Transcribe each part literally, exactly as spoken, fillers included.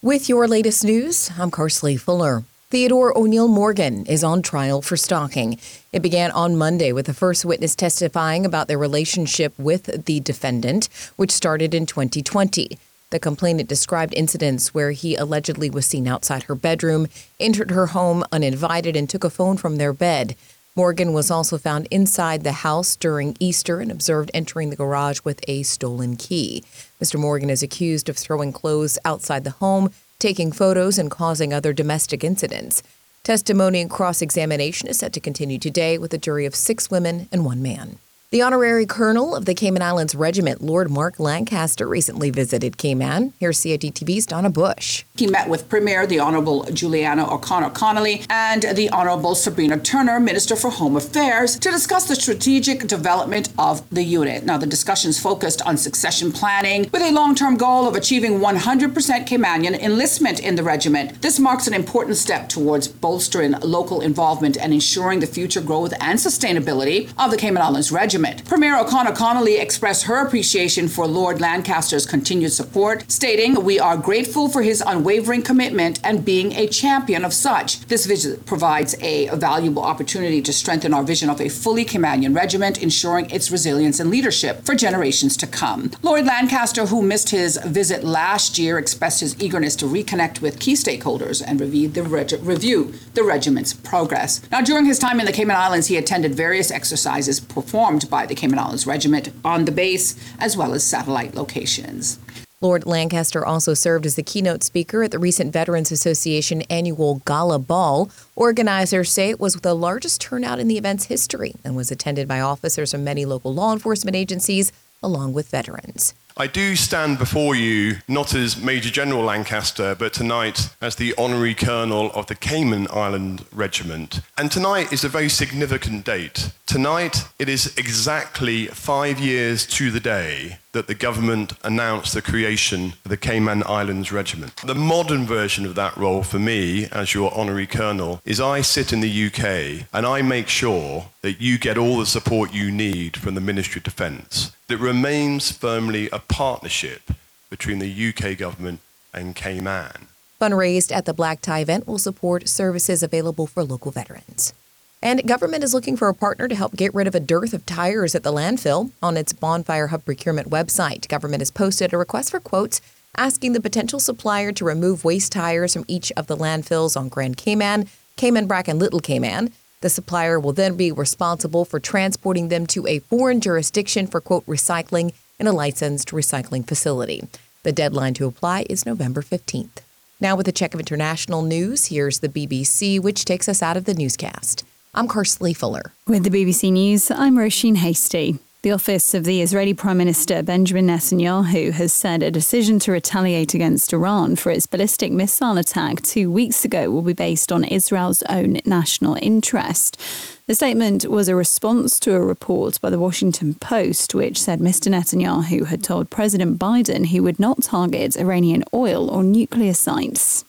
With your latest news, I'm Carsley Fuller. Theodore O'Neill Morgan is on trial for stalking. It began on Monday with the first witness testifying about their relationship with the defendant, which started in twenty twenty. The complainant described incidents where he allegedly was seen outside her bedroom, entered her home uninvited, and took a phone from their bed. Morgan was also found inside the house during Easter and observed entering the garage with a stolen key. Mister Morgan is accused of throwing clothes outside the home, taking photos, and causing other domestic incidents. Testimony and cross-examination is set to continue today with a jury of six women and one man. The honorary colonel of the Cayman Islands Regiment, Lord Mark Lancaster, recently visited Cayman. Here's C I D T V's Donna Bush. He met with Premier the Honorable Juliana O'Connor Connolly and the Honorable Sabrina Turner, Minister for Home Affairs, to discuss the strategic development of the unit. Now, the discussions focused on succession planning with a long-term goal of achieving one hundred percent Caymanian enlistment in the regiment. This marks an important step towards bolstering local involvement and ensuring the future growth and sustainability of the Cayman Islands Regiment. Premier O'Connor Connolly expressed her appreciation for Lord Lancaster's continued support, stating, "We are grateful for his unwavering commitment and being a champion of such. This visit provides a valuable opportunity to strengthen our vision of a fully Caymanian regiment, ensuring its resilience and leadership for generations to come." Lord Lancaster, who missed his visit last year, expressed his eagerness to reconnect with key stakeholders and review the, reg- review the regiment's progress. Now, during his time in the Cayman Islands, he attended various exercises performed by the Cayman Islands Regiment on the base, as well as satellite locations. Lord Lancaster also served as the keynote speaker at the recent Veterans Association annual Gala Ball. Organizers say it was the largest turnout in the event's history and was attended by officers from many local law enforcement agencies, along with veterans. I do stand before you not as Major General Lancaster, but tonight as the Honorary Colonel of the Cayman Island Regiment. And tonight is a very significant date. Tonight, it is exactly five years to the day that the government announced the creation of the Cayman Islands Regiment. The modern version of that role for me, as your Honorary Colonel, is I sit in the U K and I make sure that you get all the support you need from the Ministry of Defence. That remains firmly a partnership between the U K government and Cayman. Fundraised at the Black Tie event will support services available for local veterans. And government is looking for a partner to help get rid of a dearth of tires at the landfill. On its Bonfire Hub procurement website, government has posted a request for quotes asking the potential supplier to remove waste tires from each of the landfills on Grand Cayman, Cayman Brac, and Little Cayman. The supplier will then be responsible for transporting them to a foreign jurisdiction for, quote, recycling in a licensed recycling facility. The deadline to apply is November fifteenth. Now with a check of international news, here's the B B C, which takes us out of the newscast. I'm Carsley Fuller. With the B B C News, I'm Roisin Hastie. The office of the Israeli Prime Minister Benjamin Netanyahu has said a decision to retaliate against Iran for its ballistic missile attack two weeks ago will be based on Israel's own national interest. The statement was a response to a report by the Washington Post, which said Mister Netanyahu had told President Biden he would not target Iranian oil or nuclear sites.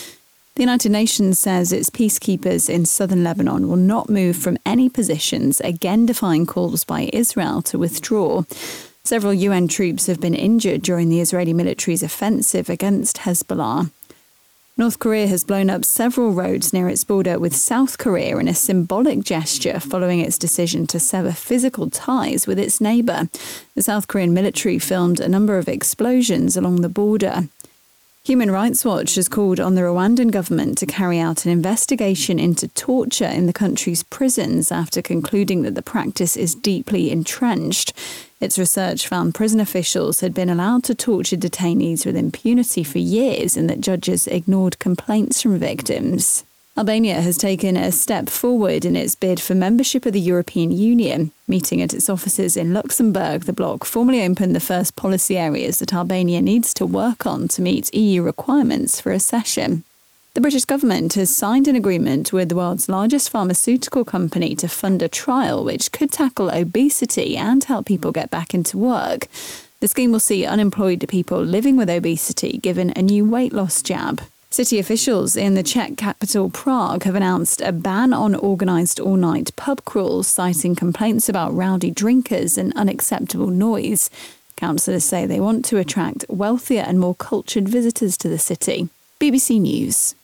The United Nations says its peacekeepers in southern Lebanon will not move from any positions, again defying calls by Israel to withdraw. Several U N troops have been injured during the Israeli military's offensive against Hezbollah. North Korea has blown up several roads near its border with South Korea in a symbolic gesture following its decision to sever physical ties with its neighbour. The South Korean military filmed a number of explosions along the border. Human Rights Watch has called on the Rwandan government to carry out an investigation into torture in the country's prisons after concluding that the practice is deeply entrenched. Its research found prison officials had been allowed to torture detainees with impunity for years and that judges ignored complaints from victims. Albania has taken a step forward in its bid for membership of the European Union. Meeting at its offices in Luxembourg, the bloc formally opened the first policy areas that Albania needs to work on to meet E U requirements for accession. The British government has signed an agreement with the world's largest pharmaceutical company to fund a trial which could tackle obesity and help people get back into work. The scheme will see unemployed people living with obesity given a new weight loss jab. City officials in the Czech capital Prague have announced a ban on organised all-night pub crawls, citing complaints about rowdy drinkers and unacceptable noise. Councillors say they want to attract wealthier and more cultured visitors to the city. B B C News.